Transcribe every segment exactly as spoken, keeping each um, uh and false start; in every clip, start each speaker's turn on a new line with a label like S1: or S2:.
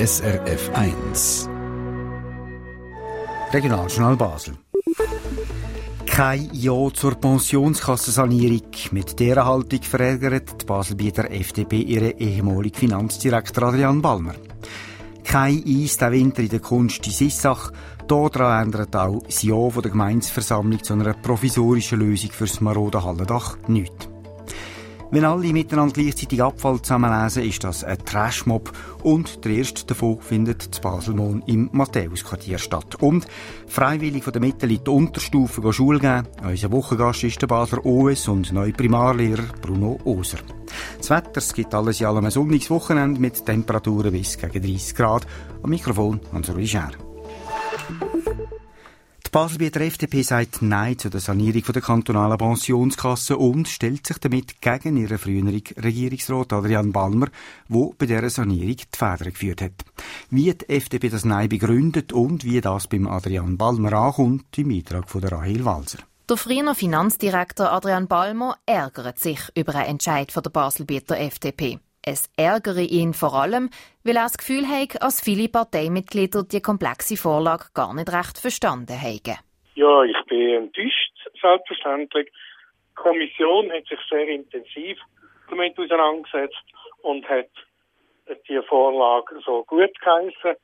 S1: S R F eins.
S2: Regionaljournal Basel. Kein Ja zur Pensionskassensanierung. Mit dieser Haltung verärgert die Baselbieter F D P ihren ehemaligen Finanzdirektor Adrian Balmer. Kein Eis der Winter in der Kunst in Sissach. Daran ändert auch das Ja von der Gemeindeversammlung zu einer provisorischen Lösung für das marode Hallendach nichts. Wenn alle miteinander gleichzeitig Abfall zusammenlesen, ist das ein Trashmob und der erste davon findet in Baselmon im Matthäusquartier statt. Und freiwillig von den Mitteln in die Unterstufe Schule geben. Unser Wochengast ist der Basler O S und neue Primarlehrer Bruno Oser. Das Wetter, es gibt alles in allem ein sonniges Wochenende mit Temperaturen bis gegen dreissig Grad. Am Mikrofon Hans-Uli Schär. Die Baselbieter F D P sagt Nein zu der Sanierung der kantonalen Pensionskasse und stellt sich damit gegen ihren früheren Regierungsrat Adrian Balmer, der bei dieser Sanierung die Feder geführt hat. Wie die F D P das Nein begründet und wie das beim Adrian Balmer ankommt, im Beitrag von der Rahel Walser.
S3: Der frühere Finanzdirektor Adrian Balmer ärgert sich über einen Entscheid von der Baselbieter F D P. Es ärgere ihn vor allem, weil er das Gefühl hat, dass viele Parteimitglieder die komplexe Vorlage gar nicht recht verstanden haben.
S4: Ja, ich bin enttäuscht, selbstverständlich. Die Kommission hat sich sehr intensiv damit auseinandergesetzt und hat die Vorlage so gut geheissen.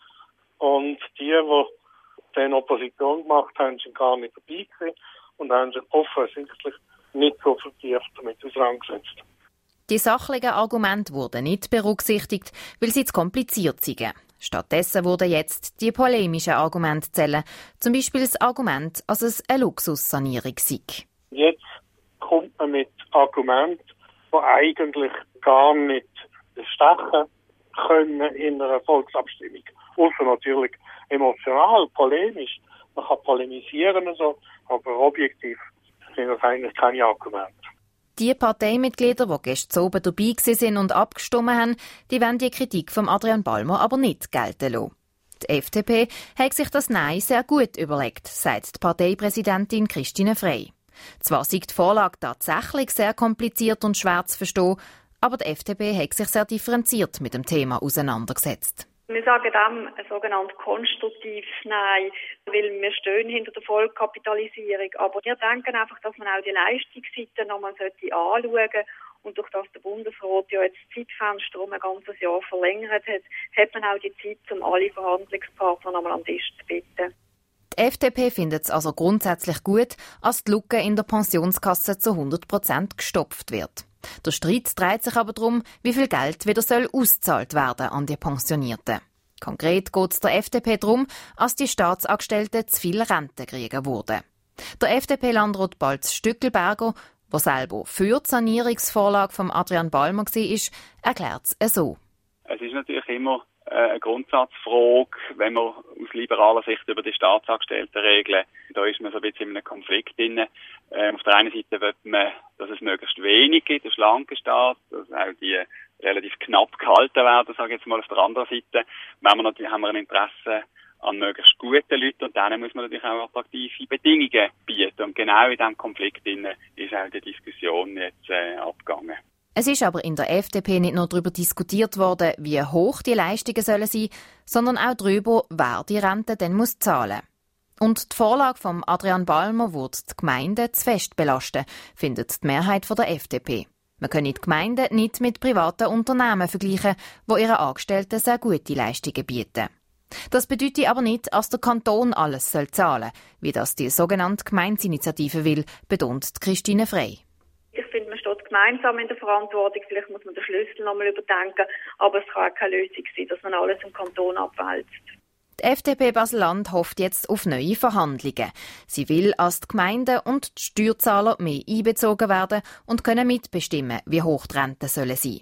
S4: Und die, die dann Opposition gemacht haben, sind gar nicht dabei gewesen und haben sich offensichtlich nicht so vertieft damit auseinandergesetzt.
S3: Die sachlichen Argumente wurden nicht berücksichtigt, weil sie zu kompliziert sind. Stattdessen wurden jetzt die polemischen Argumente zählen, zum Beispiel das Argument, dass es eine Luxussanierung sei.
S4: Jetzt kommt man mit Argumenten, die eigentlich gar nicht stechen können in einer Volksabstimmung. Außer natürlich emotional, polemisch. Man kann polemisieren und so, aber objektiv sind das eigentlich keine Argumente.
S3: Die Parteimitglieder, die gestern oben dabei waren und abgestimmt haben, die wollen die Kritik von Adrian Balmer aber nicht gelten lassen. Die F D P hat sich das Nein sehr gut überlegt, sagt die Parteipräsidentin Christine Frey. Zwar sei die Vorlage tatsächlich sehr kompliziert und schwer zu verstehen, aber die F D P hat sich sehr differenziert mit dem Thema auseinandergesetzt.
S5: Wir sagen dem ein sogenanntes konstruktiv Nein, weil wir stehen hinter der Vollkapitalisierung. Aber wir denken einfach, dass man auch die Leistungsseite nochmal anschauen sollte. Und durch das der Bundesrat ja jetzt das Zeitfenster um ein ganzes Jahr verlängert hat, hat man auch die Zeit, um alle Verhandlungspartner nochmal am Tisch zu bitten.
S3: Die F D P findet es also grundsätzlich gut, dass die Lücke in der Pensionskasse zu hundert Prozent gestopft wird. Der Streit dreht sich aber darum, wie viel Geld wieder soll ausgezahlt werden an die Pensionierten. Konkret geht es der F D P darum, dass die Staatsangestellten zu viel Rente kriegen wurden. Der F D P-Landrat Balz Stückelberger, der selber für die Sanierungsvorlage von Adrian Balmer war, erklärt es so.
S6: Es ist natürlich immer eine Grundsatzfrage, wenn man aus liberaler Sicht über die Staatsangestellten regeln. Da ist man so ein bisschen in einem Konflikt drin. Ähm, auf der einen Seite will man, dass es möglichst wenig gibt, ein schlanker Staat, dass auch die relativ knapp gehalten werden, sage ich jetzt mal. Auf der anderen Seite wenn wir natürlich, haben wir ein Interesse an möglichst guten Leuten und denen muss man natürlich auch attraktive Bedingungen bieten. Und genau in diesem Konflikt drin ist auch die Diskussion jetzt äh, abgegangen.
S3: Es ist aber in der F D P nicht nur darüber diskutiert worden, wie hoch die Leistungen sollen sein, sondern auch darüber, wer die Rente denn muss zahlen. Und die Vorlage von Adrian Balmer würde die Gemeinden zu fest belasten, findet die Mehrheit der F D P. Man könne die Gemeinden nicht mit privaten Unternehmen vergleichen, die ihren Angestellten sehr gute Leistungen bieten. Das bedeutet aber nicht, dass der Kanton alles soll zahlen, wie das die sogenannte Gemeindeinitiative will, betont Christine Frey.
S5: Ich finde, man steht gemeinsam in der Verantwortung. Vielleicht muss man den Schlüssel noch mal überdenken. Aber es kann auch keine Lösung sein, dass man alles im Kanton abwälzt.
S3: Die F D P Basel-Land hofft jetzt auf neue Verhandlungen. Sie will, dass die Gemeinden und die Steuerzahler mehr einbezogen werden und können mitbestimmen, wie hoch die Renten sollen sein.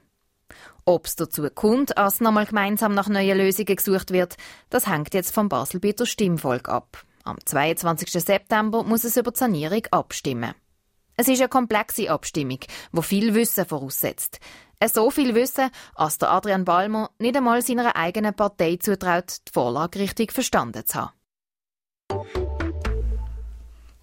S3: Ob es dazu kommt, dass nochmal gemeinsam nach neuen Lösungen gesucht wird, das hängt jetzt vom Baselbieter Stimmvolk ab. Am zweiundzwanzigsten September muss es über die Sanierung abstimmen. Es ist eine komplexe Abstimmung, die viel Wissen voraussetzt. So viel Wissen, als der Adrian Balmer nicht einmal seiner eigenen Partei zutraut, die Vorlage richtig verstanden zu haben.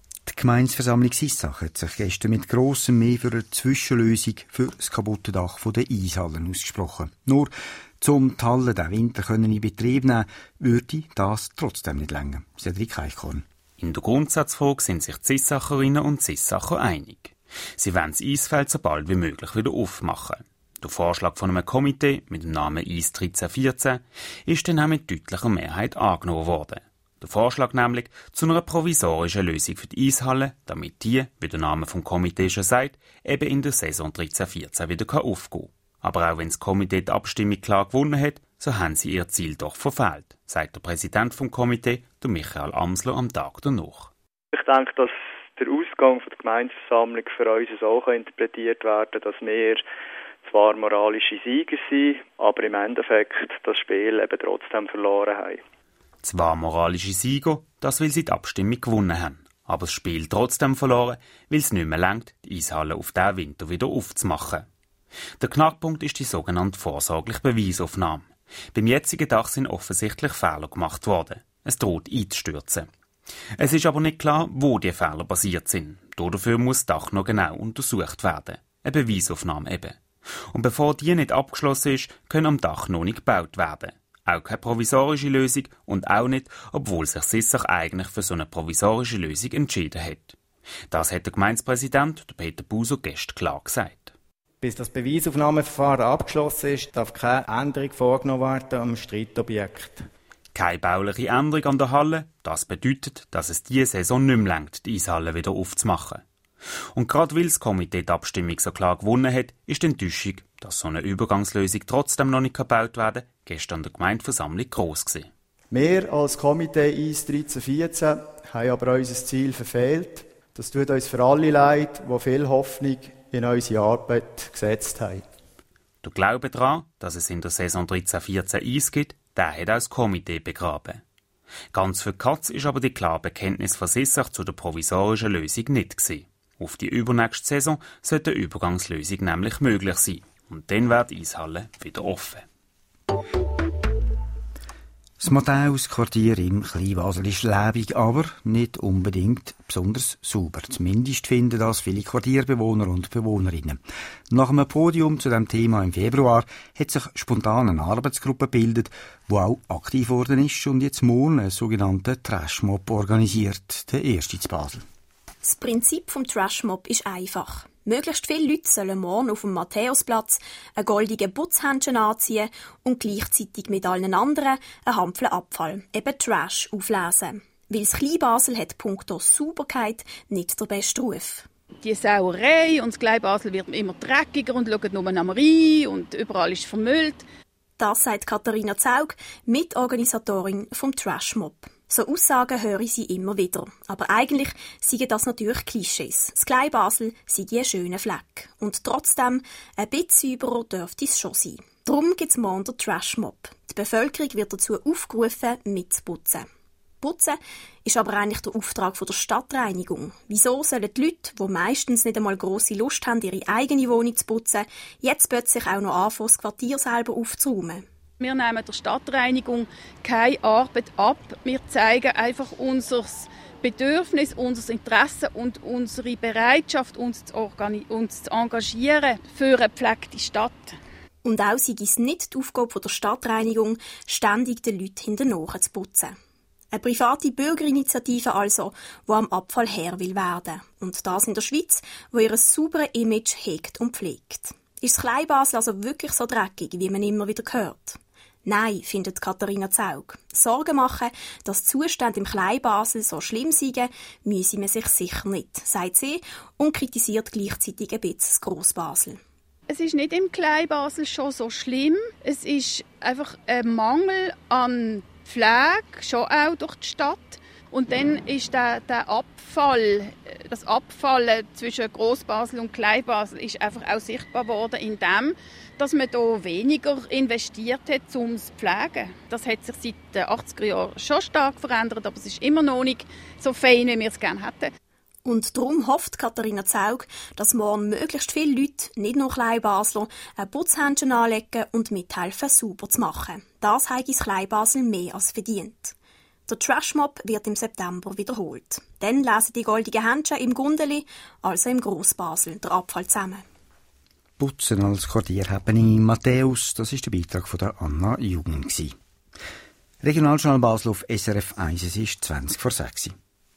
S2: Gemeindeversammlung Sissach hat sich gestern mit grossem Mehr für eine Zwischenlösung für das kaputte Dach der Eishallen ausgesprochen. Nur zum die Halle diesen Winter in Betrieb nehmen, würde das trotzdem nicht länger. Cedric Eichhorn.
S7: In der Grundsatzfrage sind sich die Sissacherinnen und Sissacher einig. Sie wollen das Eisfeld so bald wie möglich wieder aufmachen. Der Vorschlag von einem Komitee mit dem Namen Eis dreizehn vierzehn ist dann auch mit deutlicher Mehrheit angenommen worden. Der Vorschlag nämlich zu einer provisorischen Lösung für die Eishalle, damit die, wie der Name vom Komitee schon sagt, eben in der Saison dreizehn vierzehn wieder aufgehen kann. Aber auch wenn das Komitee die Abstimmung klar gewonnen hat, so haben sie ihr Ziel doch verfehlt, sagt der Präsident vom Komitee, der Michael Amsler, am Tag danach.
S8: Ich denke, dass der Ausgang der Gemeindeversammlung für uns so interpretiert werden kann, dass wir zwar moralische Sieger sind, aber im Endeffekt das Spiel eben trotzdem verloren haben.
S7: Zwar moralische Sieger, das weil sie die Abstimmung gewonnen haben, aber das Spiel trotzdem verloren, weil es nicht mehr reicht, die Eishalle auf diesen Winter wieder aufzumachen. Der Knackpunkt ist die sogenannte vorsorgliche Beweisaufnahme. Beim jetzigen Dach sind offensichtlich Fehler gemacht worden. Es droht einzustürzen. Es ist aber nicht klar, wo die Fehler passiert sind. Dafür muss das Dach noch genau untersucht werden. Eine Beweisaufnahme eben. Und bevor die nicht abgeschlossen ist, können am Dach noch nicht gebaut werden. Auch keine provisorische Lösung und auch nicht, obwohl sich Sissach eigentlich für so eine provisorische Lösung entschieden hat. Das hat der Gemeindepräsident, der Peter Buser, gestern klar gesagt.
S9: Bis das Beweisaufnahmeverfahren abgeschlossen ist, darf keine Änderung vorgenommen werden am Streitobjekt.
S7: Keine bauliche Änderung an der Halle, das bedeutet, dass es diese Saison nicht mehr reicht, die Eishalle wieder aufzumachen. Und gerade weil das Komitee die Abstimmung so klar gewonnen hat, ist die Enttäuschung, dass so eine Übergangslösung trotzdem noch nicht gebaut werden kann, gestern der Gemeindeversammlung gross gewesen.
S9: Wir als Komitee Eis dreizehn vierzehn haben aber unser Ziel verfehlt. Das tut uns für alle leid, die viel Hoffnung in unsere Arbeit gesetzt haben.
S7: Der Glaube daran, dass es in der Saison dreizehn vierzehn Eis gibt, der hat auch das Komitee begraben. Ganz für die Katz ist aber die klare Bekenntnis von Sissach zu der provisorischen Lösung nicht gewesen. Auf die übernächste Saison sollte eine Übergangslösung nämlich möglich sein. Und dann wird die Eishalle wieder offen.
S2: Das Matthäus-Quartier im Kleinbasel ist lebendig, aber nicht unbedingt besonders sauber. Zumindest finden das viele Quartierbewohner und Bewohnerinnen. Nach einem Podium zu diesem Thema im Februar hat sich spontan eine Arbeitsgruppe gebildet, die auch aktiv geworden ist und jetzt morgen einen sogenannten Trashmob organisiert, der erste in Basel.
S10: Das Prinzip des Trashmob ist einfach. Möglichst viele Leute sollen morgen auf dem Matthäusplatz einen goldigen Putzhändchen anziehen und gleichzeitig mit allen anderen einen Hampfel Abfall, eben Trash, auflesen. Weil das Kleinbasel hat punkto Sauberkeit nicht der beste Ruf.
S11: Die Sauerei und das Kleinbasel wird immer dreckiger und schaut nur nach rein und überall ist vermüllt.
S10: Das sagt Katharina Zaug, Mitorganisatorin vom Trashmob. So Aussagen höre ich sie immer wieder. Aber eigentlich seien das natürlich Klischees. Das Kleinbasel sei ein schöner Fleck. Und trotzdem, ein bisschen sauberer dürfte es schon sein. Darum gibt es morgen den Trashmob. Die Bevölkerung wird dazu aufgerufen, mitzuputzen. Putzen ist aber eigentlich der Auftrag der Stadtreinigung. Wieso sollen die Leute, die meistens nicht einmal grosse Lust haben, ihre eigene Wohnung zu putzen, jetzt plötzlich auch noch anfangen, das Quartier selber aufzuräumen?
S11: Wir nehmen der Stadtreinigung keine Arbeit ab. Wir zeigen einfach unser Bedürfnis, unser Interesse und unsere Bereitschaft, uns zu, organi- uns zu engagieren für eine gepflegte Stadt.
S10: Und auch sei es nicht die Aufgabe der Stadtreinigung, ständig den Leuten hinterher zu putzen. Eine private Bürgerinitiative also, die am Abfall Herr will werden. Und das in der Schweiz, wo ihr ein sauberes Image hegt und pflegt. Ist das Kleinbasel also wirklich so dreckig, wie man immer wieder hört? Nein, findet Katharina Zaug. Sorgen machen, dass die Zustände im Kleinbasel so schlimm seien, müsse man sich sicher nicht, sagt sie und kritisiert gleichzeitig ein bisschen das Grossbasel.
S11: Es ist nicht im Kleinbasel schon so schlimm. Es ist einfach ein Mangel an Pflege, schon auch durch die Stadt. Und dann ist der, der Abfall, das Abfallen zwischen Grossbasel und Kleinbasel ist einfach auch sichtbar worden in dem, dass man da weniger investiert hat, um es zu pflegen. Das hat sich seit den achtziger Jahren schon stark verändert, aber es ist immer noch nicht so fein, wie wir es gerne hätten.
S10: Und darum hofft Katharina Zaug, dass morgen möglichst viele Leute, nicht nur Kleinbasler, ein Putzhändchen anlegen und mithelfen, sauber zu machen. Das hat das Kleinbasel mehr als verdient. Der Trashmob wird im September wiederholt. Dann lesen die goldigen Händchen im Gundeli, also im Grossbasel, der Abfall zusammen.
S2: Putzen als Quartierhappening in Matthäus, das war der Beitrag von der Anna Jugend. Regionaljournal Basel auf S R F eins, es ist zwanzig vor sechs.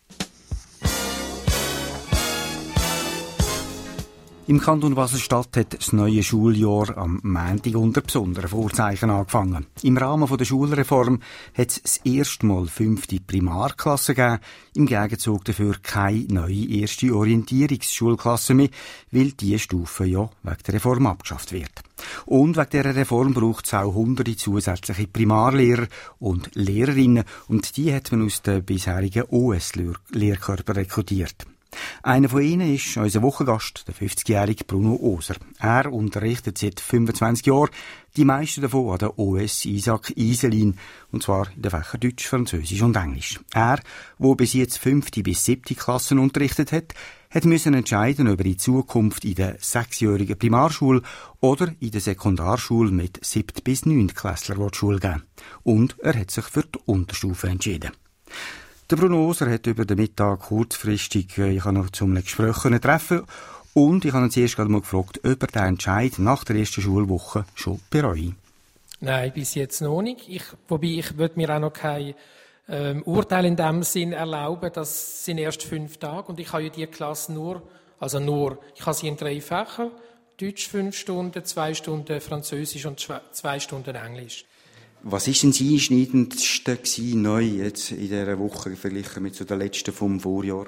S2: Im Kanton Basel-Stadt hat das neue Schuljahr am Montag unter besonderen Vorzeichen angefangen. Im Rahmen der Schulreform hat es das erste Mal fünfte Primarklasse gegeben, im Gegenzug dafür keine neue erste Orientierungsschulklasse mehr, weil diese Stufe ja wegen der Reform abgeschafft wird. Und wegen dieser Reform braucht es auch hunderte zusätzliche Primarlehrer und Lehrerinnen, und die hat man aus den bisherigen O S-Lehrkörpern rekrutiert. Einer von ihnen ist unser Wochengast, der fünfzigjährige Bruno Oser. Er unterrichtet seit fünfundzwanzig Jahren, die meisten davon an der O S Isaac Iselin, und zwar in den Fächern Deutsch, Französisch und Englisch. Er, der bis jetzt fünfte bis siebte Klassen unterrichtet hat, hat müssen entscheiden über die Zukunft in der sechsjährigen Primarschule oder in der Sekundarschule mit siebten bis neunten Klässler, die die Schule geben. Und er hat sich für die Unterstufe entschieden. Der Bruno Oser hat über den Mittag kurzfristig, ich habe noch zum Gespräch treffen und ich habe ihn zuerst gerade mal gefragt, ob er den Entscheid nach der ersten Schulwoche schon bereue.
S12: Nein, bis jetzt noch nicht. Ich, wobei ich würde mir auch noch kein ähm, Urteil in dem Sinn erlauben, das sind erst fünf Tage und ich habe ja die Klasse nur, also nur, ich habe sie in drei Fächern, Deutsch fünf Stunden, zwei Stunden Französisch und zwei Stunden Englisch.
S2: Was war denn das Einschneidendste gewesen, neu jetzt in dieser Woche verglichen mit so der letzten vom Vorjahr?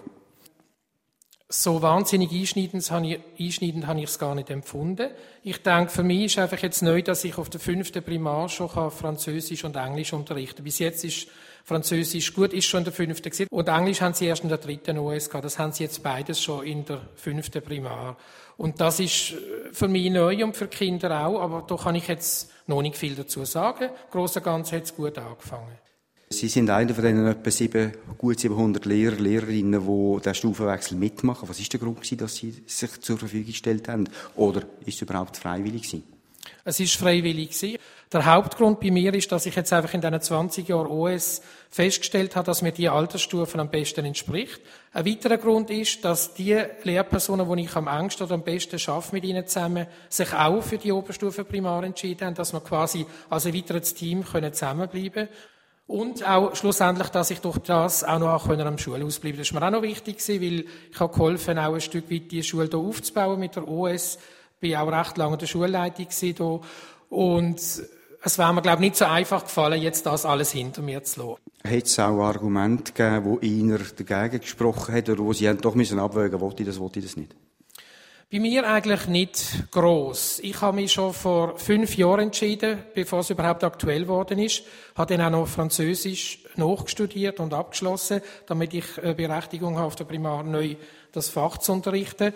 S12: So wahnsinnig einschneidend habe ich, einschneidend habe ich es gar nicht empfunden. Ich denke, für mich ist einfach jetzt neu, dass ich auf der fünften Primar schon Französisch und Englisch unterrichten kann. Bis jetzt ist Französisch gut, ist schon in der fünften gewesen. Und Englisch haben sie erst in der dritten O S gehabt. Das haben sie jetzt beides schon in der fünften Primar. Und das ist für mich neu und für die Kinder auch, aber da kann ich jetzt noch nicht viel dazu sagen. Im Großen und Ganzen hat es gut angefangen.
S2: Sie sind einer von diesen etwa sieben, gut siebenhundert Lehrer, Lehrerinnen, die diesen Stufenwechsel mitmachen. Was war der Grund, dass Sie sich zur Verfügung gestellt haben? Oder ist es überhaupt freiwillig gewesen?
S12: Es war freiwillig. Der Hauptgrund bei mir ist, dass ich jetzt einfach in diesen zwanzig Jahren O S festgestellt habe, dass mir die Altersstufen am besten entspricht. Ein weiterer Grund ist, dass die Lehrpersonen, die ich am engsten oder am besten arbeite mit ihnen zusammen, sich auch für die Oberstufe Primar entschieden haben, dass wir quasi als erweitertes Team zusammenbleiben können. Und auch schlussendlich, dass ich durch das auch noch am Schulhaus bleiben konnte. Das war mir auch noch wichtig, weil ich habe geholfen, auch ein Stück weit die Schule hier aufzubauen mit der O S. Ich war auch recht lange in der Schulleitung hier. Und es wäre mir, glaube ich, nicht so einfach gefallen, jetzt das alles hinter mir zu lassen.
S2: Hat es auch Argumente gegeben, die Ihnen dagegen gesprochen haben, oder wo Sie doch müssen abwägen, wollte ich das, wollte ich das nicht?
S12: Bei mir eigentlich nicht gross. Ich habe mich schon vor fünf Jahren entschieden, bevor es überhaupt aktuell geworden ist. Habe dann auch noch Französisch nachgestudiert und abgeschlossen, damit ich eine Berechtigung habe, auf der Primar neu das Fach zu unterrichten.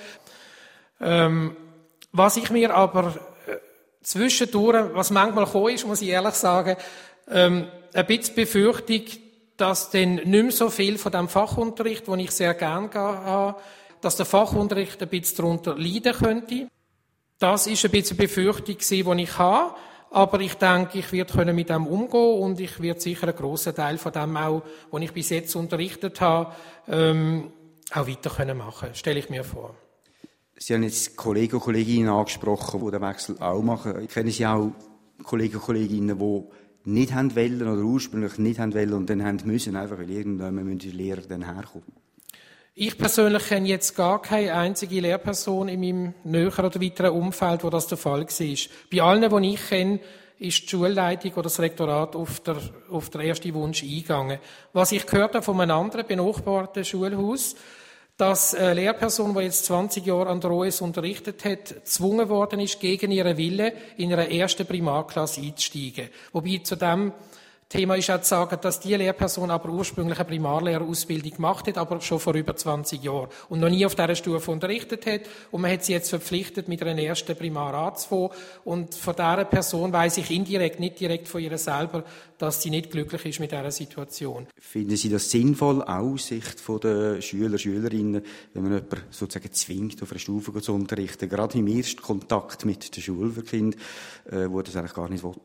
S12: Ähm, was ich mir aber äh, zwischendurch, was manchmal gekommen ist, muss ich ehrlich sagen, ähm, ein bisschen Befürchtung, dass dann nicht mehr so viel von dem Fachunterricht, den ich sehr gerne habe, dass der Fachunterricht ein bisschen darunter leiden könnte. Das ist ein bisschen eine Befürchtung, die ich habe. Aber ich denke, ich werde mit dem umgehen und ich werde sicher einen grossen Teil von dem auch, was ich bis jetzt unterrichtet habe, ähm, auch weiter machen können. Stelle ich mir vor.
S2: Sie haben jetzt Kollegen und Kolleginnen angesprochen, die den Wechsel auch machen. Kennen Sie auch Kollegen und Kolleginnen, die nicht haben wollen oder ursprünglich nicht haben wollen und dann haben müssen, einfach weil irgendwann die Lehrer dann herkommen?
S12: Ich persönlich kenne jetzt gar keine einzige Lehrperson in meinem näheren oder weiteren Umfeld, wo das der Fall war. Bei allen, die ich kenne, ist die Schulleitung oder das Rektorat auf der, auf den ersten Wunsch eingegangen. Was ich gehört habe von einem anderen benachbarten Schulhaus, dass eine Lehrperson, die jetzt zwanzig Jahre an der O S unterrichtet hat, gezwungen worden ist, gegen ihren Willen in einer ersten Primarklasse einzusteigen. Wobei zu dem Thema ist auch zu sagen, dass die Lehrperson aber ursprünglich eine Primarlehrerausbildung gemacht hat, aber schon vor über zwanzig Jahren und noch nie auf dieser Stufe unterrichtet hat. Und man hat sie jetzt verpflichtet, mit einer ersten Primar anzufangen. Und von dieser Person weiss ich indirekt, nicht direkt von ihr selber, dass sie nicht glücklich ist mit dieser Situation.
S2: Finden Sie das sinnvoll aus Sicht der Schüler, Schülerinnen, wenn man jemanden sozusagen zwingt, auf einer Stufe zu unterrichten, gerade im ersten Kontakt mit der Schule für Kinder, äh, wo das eigentlich gar nicht will?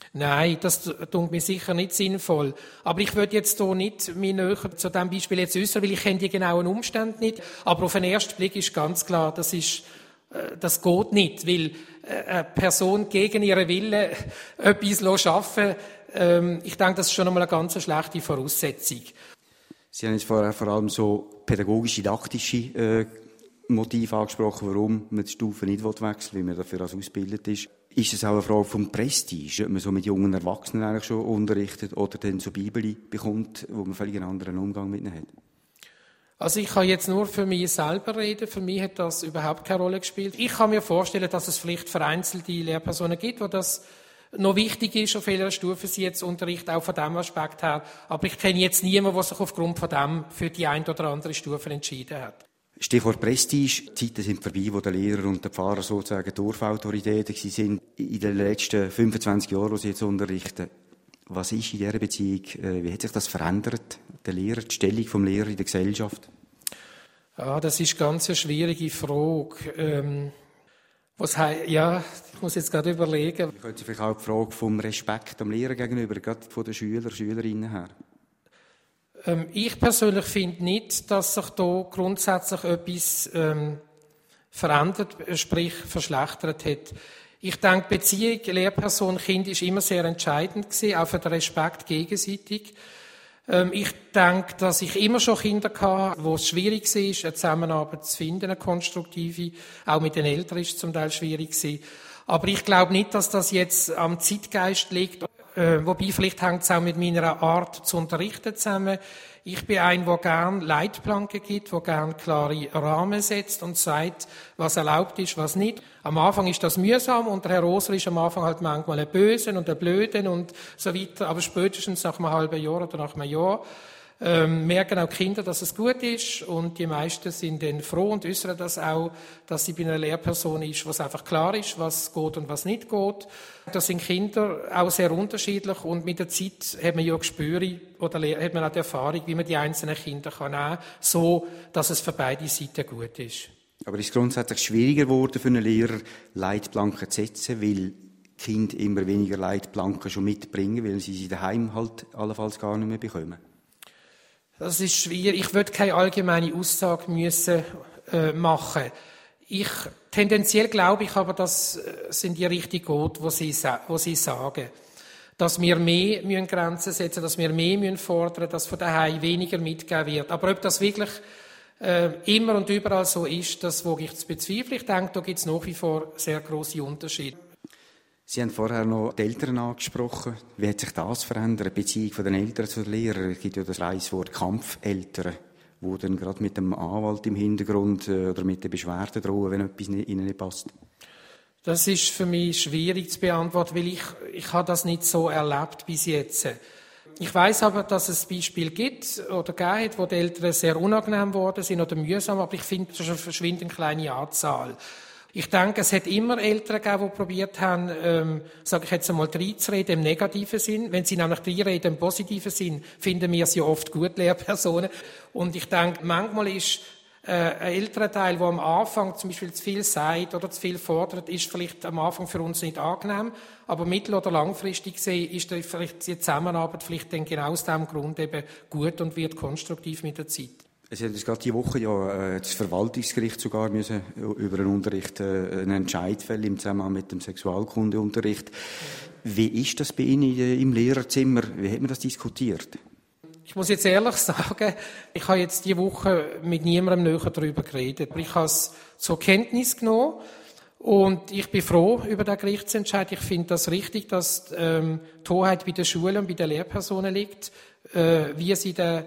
S12: Nein, das tut mir sicher nicht sinnvoll. Aber ich würde jetzt hier nicht mich näher zu diesem Beispiel jetzt äußern, weil ich kenne die genauen Umstände nicht. Aber auf den ersten Blick ist ganz klar, das ist, das geht nicht, weil eine Person gegen ihren Willen etwas schaffen, ähm, ich denke, das ist schon einmal eine ganz schlechte Voraussetzung.
S2: Sie haben jetzt vorher vor allem so pädagogisch-didaktische äh, Motive angesprochen, warum man die Stufe nicht wechseln will, wie man dafür als ausgebildet ist. Ist es auch eine Frage vom Prestige, ob man so mit jungen Erwachsenen eigentlich schon unterrichtet oder dann so Bibeli bekommt, wo man völlig einen anderen Umgang mit ihnen hat?
S12: Also ich kann jetzt nur für mich selber reden. Für mich hat das überhaupt keine Rolle gespielt. Ich kann mir vorstellen, dass es vielleicht vereinzelte Lehrpersonen gibt, wo das noch wichtig ist, auf welcher Stufe sie jetzt unterrichten, auch von diesem Aspekt her. Aber ich kenne jetzt niemanden, der sich aufgrund von dem für die eine oder andere Stufe entschieden hat.
S2: Stichwort Prestige. Die Zeiten sind vorbei, wo der Lehrer und der Pfarrer sozusagen Dorfautoritäten waren in den letzten fünfundzwanzig Jahren, wo sie jetzt unterrichten. Was ist in dieser Beziehung, wie hat sich das verändert, der Lehrer, die Stellung des Lehrers in der Gesellschaft?
S12: Ja, das ist ganz eine schwierige Frage. Ähm, was he- ja, ich muss jetzt gerade überlegen.
S2: Ich könnte vielleicht auch die Frage vom Respekt am Lehrer gegenüber, gerade von den Schülern, Schülerinnen her.
S12: Ähm, ich persönlich finde nicht, dass sich da grundsätzlich etwas ähm, verändert, sprich verschlechtert hat. Ich denke, die Beziehung Lehrperson-Kind ist immer sehr entscheidend gewesen, auch für den Respekt gegenseitig. Ähm, ich denke, dass ich immer schon Kinder hatte, wo es schwierig war, eine Zusammenarbeit zu finden, eine konstruktive. Auch mit den Eltern ist es zum Teil schwierig gewesen. Aber ich glaube nicht, dass das jetzt am Zeitgeist liegt. Äh, wobei, vielleicht hängt es auch mit meiner Art zu unterrichten zusammen. Ich bin ein, der gerne Leitplanken gibt, der gerne klare Rahmen setzt und sagt, was erlaubt ist, was nicht. Am Anfang ist das mühsam und der Herr Roser ist am Anfang halt manchmal ein Bösen und ein Blöden und so weiter. Aber spätestens nach einem halben Jahr oder nach einem Jahr ähm, merken auch die Kinder, dass es gut ist und die meisten sind dann froh und äußern das auch, dass sie bei einer Lehrperson ist, was einfach klar ist, was geht und was nicht geht. Das sind Kinder auch sehr unterschiedlich und mit der Zeit hat man ja Gespüre oder hat man auch die Erfahrung, wie man die einzelnen Kinder kann nehmen, so dass es für beide Seiten gut ist.
S2: Aber ist es grundsätzlich schwieriger geworden für einen Lehrer, Leitplanken zu setzen, weil die Kinder immer weniger Leitplanken schon mitbringen, weil sie sie daheim halt allenfalls gar nicht mehr bekommen?
S12: Das ist schwierig. Ich würde keine allgemeine Aussage müssen, äh, machen. Ich, tendenziell glaube ich aber, das sind die richtig gut, wo sie, wo sie sagen. Dass wir mehr müssen Grenzen setzen, dass wir mehr müssen fordern, dass von daheim weniger mitgegeben wird. Aber ob das wirklich äh, immer und überall so ist, das wage ich zu bezweifeln. Ich denke, da gibt es nach wie vor sehr grosse Unterschiede.
S2: Sie haben vorher noch die Eltern angesprochen. Wie hat sich das verändert, die Beziehung von den Eltern zu den Lehrern? Es gibt ja das Reiswort Kampfeltern, wo dann gerade mit dem Anwalt im Hintergrund äh, oder mit der Beschwerde drohen, wenn etwas nicht, ihnen nicht passt.
S12: Das ist für mich schwierig zu beantworten, weil ich, ich habe das nicht so erlebt bis jetzt. Ich weiss aber, dass es Beispiele gibt oder gegeben hat, wo die Eltern sehr unangenehm geworden sind oder mühsam, aber ich finde, das ist eine verschwindend kleine Anzahl. Ich denke, es hat immer Eltern gegeben, die probiert haben, ähm, sage ich jetzt einmal, reinzureden im negativen Sinn. Wenn sie nämlich reinreden im positiven Sinn, finden wir es ja oft gut, Lehrpersonen. Und ich denke, manchmal ist äh, ein älterer Teil, der am Anfang zum Beispiel zu viel sagt oder zu viel fordert, ist vielleicht am Anfang für uns nicht angenehm. Aber mittel- oder langfristig gesehen ist vielleicht die Zusammenarbeit vielleicht dann genau aus diesem Grund eben gut und wird konstruktiv mit der Zeit.
S2: Es hat jetzt gerade diese Woche ja äh, das Verwaltungsgericht sogar müssen über einen Unterricht äh, einen Entscheid fällen im Zusammenhang mit dem Sexualkundeunterricht. Wie ist das bei Ihnen im Lehrerzimmer? Wie hat man das diskutiert?
S12: Ich muss jetzt ehrlich sagen, ich habe jetzt diese Woche mit niemandem näher darüber geredet. Ich habe es zur Kenntnis genommen und ich bin froh über den Gerichtsentscheid. Ich finde das richtig, dass ähm, die Hoheit bei den Schulen und bei den Lehrpersonen liegt, äh, wie sie den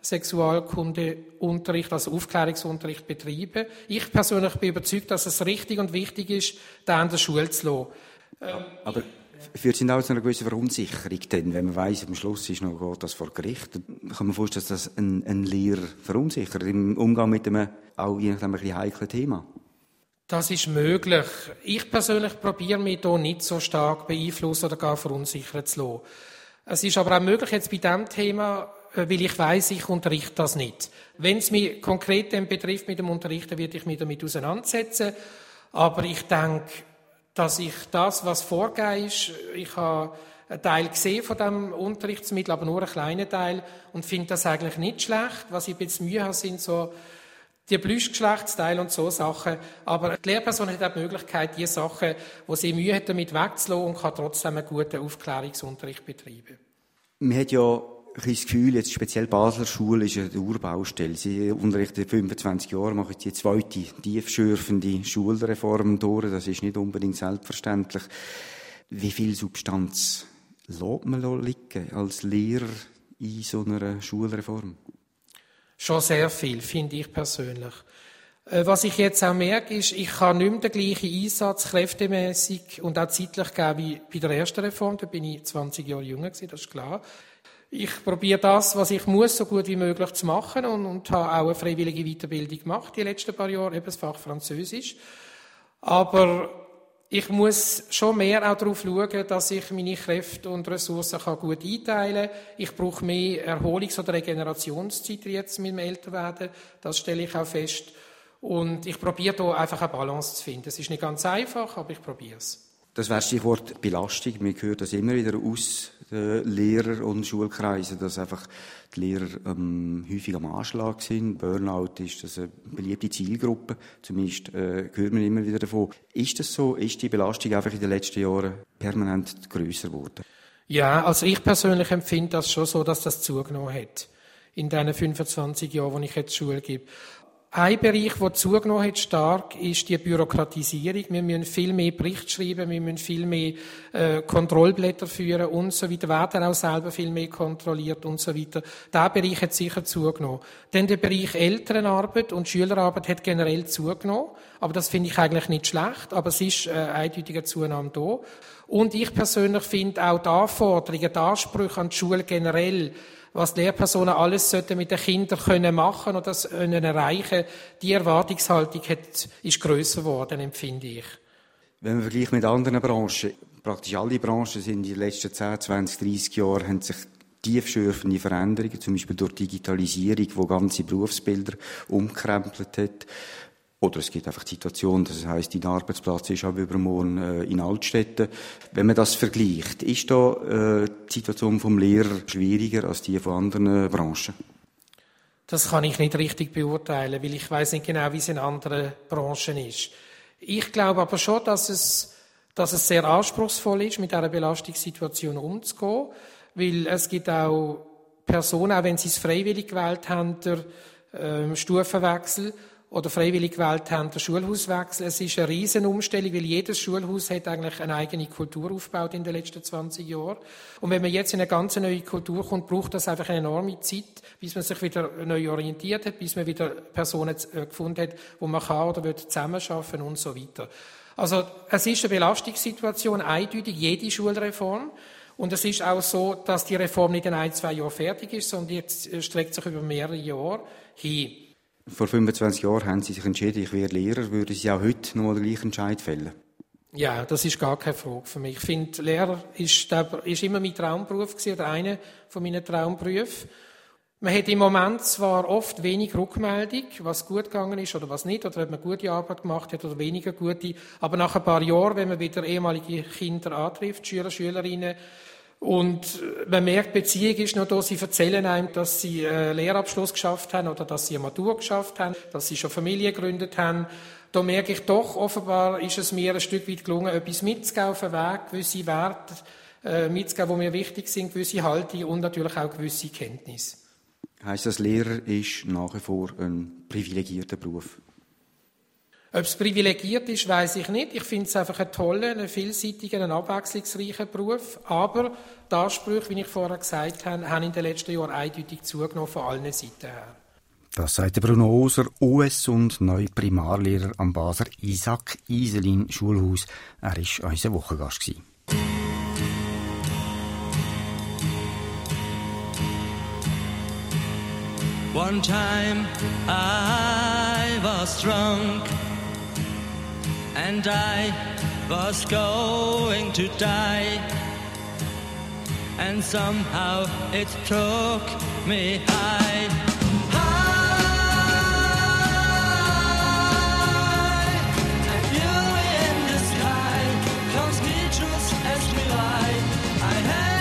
S12: Sexualkundeunterricht, also Aufklärungsunterricht betreiben. Ich persönlich bin überzeugt, dass es richtig und wichtig ist, den an der Schule zu lassen. Ähm,
S2: Aber führt es auch zu einer gewissen Verunsicherung, denn wenn man weiss, am Schluss ist noch geht das vor Gericht, dann kann man vorstellen, dass das ein, ein Lehrer verunsichert im Umgang mit einem auch je nachdem ein bisschen heiklen Thema.
S12: Das ist möglich. Ich persönlich probiere mich hier nicht so stark beeinflussen oder gar verunsichern zu lassen. Es ist aber auch möglich jetzt bei diesem Thema, weil ich weiss, ich unterrichte das nicht. Wenn es mich konkret betrifft mit dem Unterrichten, werde ich mich damit auseinandersetzen. Aber ich denke, dass ich das, was vorgegeben ist, ich habe einen Teil gesehen von diesem Unterrichtsmittel, aber nur einen kleinen Teil und finde das eigentlich nicht schlecht. Was ich ein bisschen Mühe habe, sind so die Plüschgeschlechtsteile und so Sachen. Aber die Lehrperson hat auch die Möglichkeit, die Sachen, wo sie Mühe hat, damit wegzulassen und kann trotzdem einen guten Aufklärungsunterricht betreiben.
S2: Man hat ja ein das Gefühl, jetzt speziell Basler Schule ist eine Urbaustelle. Sie unterrichten fünfundzwanzig Jahre, machen die zweite tiefschürfende Schulreform durch. Das ist nicht unbedingt selbstverständlich. Wie viel Substanz lässt man liegen als Lehrer in so einer Schulreform? Schon sehr viel, finde ich persönlich. Was ich jetzt auch merke, ist, ich kann nicht mehr den gleichen Einsatz kräftemässig und auch zeitlich geben wie bei der ersten Reform. Da bin ich zwanzig Jahre jünger gewesen, das ist klar. Ich probiere das, was ich muss, so gut wie möglich zu machen und, und habe auch eine freiwillige Weiterbildung gemacht die letzten paar Jahre, eben das Fach Französisch. Aber ich muss schon mehr auch darauf schauen, dass ich meine Kräfte und Ressourcen gut einteilen kann. Ich brauche mehr Erholungs- oder Regenerationszeit jetzt mit dem Älterwerden. Das stelle ich auch fest. Und ich probiere hier einfach eine Balance zu finden. Es ist nicht ganz einfach, aber ich probiere es. Das wäre das Stichwort Belastung. Wir hören das immer wieder aus den Lehrer- und Schulkreisen, dass einfach die Lehrer ähm, häufig am Anschlag sind. Burnout ist das eine beliebte Zielgruppe. Zumindest äh, hört man immer wieder davon. Ist das so? Ist die Belastung einfach in den letzten Jahren permanent grösser geworden? Ja, also ich persönlich empfinde das schon so, dass das zugenommen hat. In diesen fünfundzwanzig Jahren, wo ich jetzt Schule gebe. Ein Bereich, der zugenommen hat, stark, ist die Bürokratisierung. Wir müssen viel mehr Berichte schreiben, wir müssen viel mehr äh, Kontrollblätter führen und so weiter, werden auch selber viel mehr kontrolliert und so weiter. Dieser Bereich hat sicher zugenommen. Dann der Bereich Elternarbeit und Schülerarbeit hat generell zugenommen, aber das finde ich eigentlich nicht schlecht, aber es ist äh, eindeutige Zunahme da. Und ich persönlich finde auch die Anforderungen, die Ansprüche an die Schule generell, was die Lehrpersonen alles mit den Kindern können machen und das können erreichen, die Erwartungshaltung hat, ist grösser geworden, empfinde ich. Wenn man vergleicht mit anderen Branchen, praktisch alle Branchen sind in den letzten zehn, zwanzig, dreissig Jahren haben sich tiefschürfende Veränderungen, zum Beispiel durch Digitalisierung, die ganze Berufsbilder umkrempelt hat. Oder es gibt einfach die Situation, das heisst, dein Arbeitsplatz ist ab übermorgen äh, in Altstädten. Wenn man das vergleicht, ist da äh, die Situation vom Lehrer schwieriger als die von anderen Branchen? Das kann ich nicht richtig beurteilen, weil ich weiss nicht genau, wie es in anderen Branchen ist. Ich glaube aber schon, dass es, dass es sehr anspruchsvoll ist, mit dieser Belastungssituation umzugehen, weil es gibt auch Personen, auch wenn sie es freiwillig gewählt haben, der äh, Stufenwechsel, oder freiwillig gewählt haben, der Schulhauswechsel. Es ist eine riesen Umstellung, weil jedes Schulhaus hat eigentlich eine eigene Kultur aufgebaut in den letzten zwanzig Jahren. Und wenn man jetzt in eine ganz neue Kultur kommt, braucht das einfach eine enorme Zeit, bis man sich wieder neu orientiert hat, bis man wieder Personen gefunden hat, wo man kann oder will zusammenarbeiten und so weiter. Also, es ist eine Belastungssituation, eindeutig, jede Schulreform. Und es ist auch so, dass die Reform nicht in ein, zwei Jahren fertig ist, sondern die streckt sich über mehrere Jahre hin. Vor fünfundzwanzig Jahren haben Sie sich entschieden, ich werde Lehrer. Würden Sie auch heute noch mal den gleichen Entscheid fällen? Ja, das ist gar keine Frage für mich. Ich finde, Lehrer ist, ist immer mein Traumberuf gewesen, oder einer von meinen Traumberufen. Man hat im Moment zwar oft wenig Rückmeldung, was gut gegangen ist oder was nicht, oder ob man gute Arbeit gemacht hat oder weniger gute. Aber nach ein paar Jahren, wenn man wieder ehemalige Kinder antrifft, Schüler, Schülerinnen, und man merkt, Beziehung ist noch da, sie erzählen einem, dass sie einen Lehrabschluss geschafft haben oder dass sie eine Matur geschafft haben, dass sie schon Familie gegründet haben. Da merke ich doch, offenbar ist es mir ein Stück weit gelungen, etwas mitzugeben auf den Weg, gewisse Werte äh, mitzugeben, die mir wichtig sind, gewisse Haltung und natürlich auch gewisse Kenntnisse. Heisst das, Lehrer ist nach wie vor ein privilegierter Beruf? Ob es privilegiert ist, weiss ich nicht. Ich finde es einfach einen tollen, einen vielseitigen, einen abwechslungsreichen Beruf. Aber die Ansprüche, wie ich vorher gesagt habe, haben in den letzten Jahren eindeutig zugenommen von allen Seiten her. Das sagt Bruno Oser, O S und neuer Primarlehrer am Basler Isaac Iselin Schulhaus. Er war unser Wochengast.
S13: One time I was drunk and I was going to die, and somehow it took me high, high, and you in the sky, cause me just as me lie. I had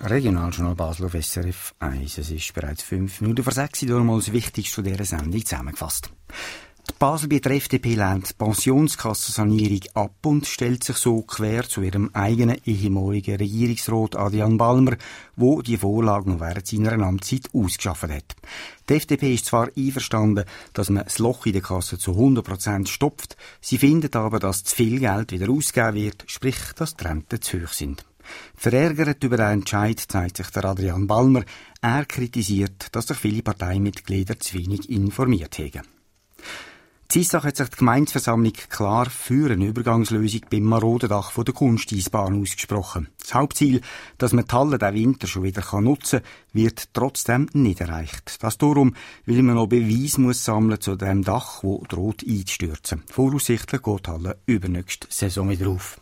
S2: Regionaljournal Basel auf S R F eins. Es ist bereits fünf Minuten vor sechs, darum mal das Wichtigste dieser Sendung zusammengefasst. Die Baselbieter F D P lehnt die Pensionskassensanierung ab und stellt sich so quer zu ihrem eigenen ehemaligen Regierungsrat Adrian Balmer, wo die Vorlage noch während seiner Amtszeit ausgeschafft hat. Die F D P ist zwar einverstanden, dass man das Loch in der Kasse zu hundert Prozent stopft, sie findet aber, dass zu viel Geld wieder ausgegeben wird, sprich, dass die Renten zu hoch sind. Verärgert über den Entscheid zeigt sich der Adrian Balmer. Er kritisiert, dass sich viele Parteimitglieder zu wenig informiert haben. Dienstag hat sich die Gemeindeversammlung klar für eine Übergangslösung beim maroden Dach der Kunsteisbahn ausgesprochen. Das Hauptziel, dass man die Halle diesen Winter schon wieder nutzen kann, wird trotzdem nicht erreicht. Das darum, weil man noch Beweis muss sammeln zu dem Dach, das droht einzustürzen. Voraussichtlich geht die Halle übernächste Saison wieder auf.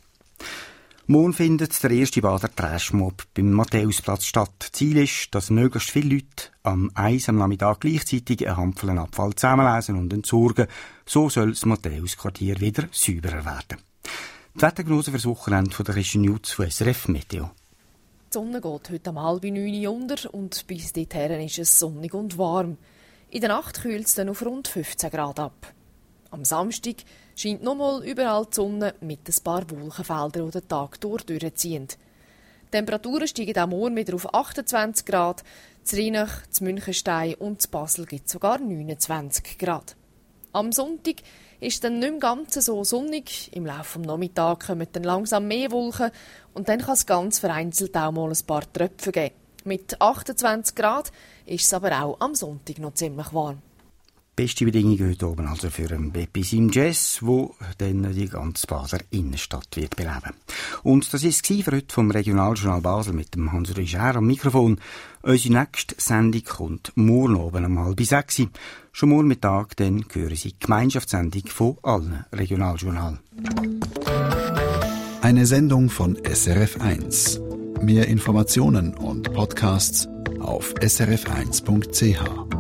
S2: Morgen findet der erste Bader Trashmob beim Matthäusplatz statt. Ziel ist, dass möglichst viele Leute am eins am Nachmittag gleichzeitig einen Hampfel Abfall zusammenlesen und entsorgen. So soll das Matthäusquartier wieder sauberer werden. Die Wetterprognose für das Wochenende von der Christian Jutz von S R F Meteo.
S14: Die Sonne geht heute um halb neun unter und bis dorthin ist es sonnig und warm. In der Nacht kühlt es dann auf rund fünfzehn Grad ab. Am Samstag scheint nochmal überall die Sonne mit ein paar Wolkenfeldern, die den Tag durch durchziehen. Die Temperaturen steigen auch morgen wieder auf achtundzwanzig Grad. Zu Rheinach, zu Münchenstein und zu Basel gibt es sogar neunundzwanzig Grad. Am Sonntag ist es dann nicht mehr ganz so sonnig. Im Laufe des Nachmittags kommen dann langsam mehr Wolken und dann kann es ganz vereinzelt auch mal ein paar Tröpfe geben. Mit achtundzwanzig Grad ist es aber auch am Sonntag noch ziemlich warm.
S2: Beste Bedingungen heute oben also für ein Bepis im Jazz, wo dann die ganze Basler Innenstadt wird beleben. Und das war es für heute vom Regionaljournal Basel mit dem Hans-Uri Schär am Mikrofon. Unsere nächste Sendung kommt morgen oben um halb sechs. Schon morgen Mittag dann hören Sie die Gemeinschaftssendung von allen Regionaljournalen.
S1: Eine Sendung von S R F eins. Mehr Informationen und Podcasts auf s r f eins punkt c h.